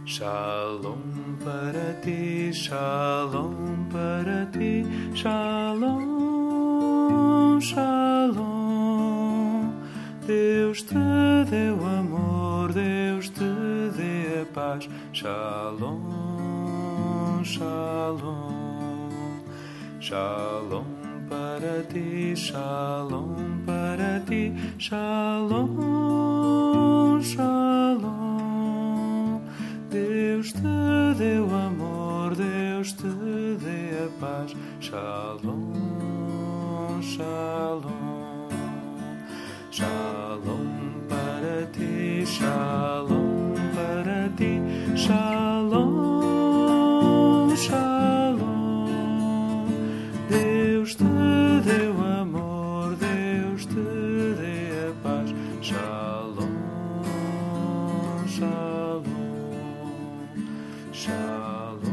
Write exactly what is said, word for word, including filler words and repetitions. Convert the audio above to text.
Shalom para ti, shalom para ti, shalom, shalom. Deus te deu amor, Deus te dê a paz, shalom, shalom. Shalom para ti, shalom para ti, shalom, shalom. Deus te deu amor, Deus te dê a paz, shalom, shalom. Shalom para ti, shalom para ti, shalom, shalom. Deus te deu amor, Deus te dê a paz, shalom, shalom, shalom.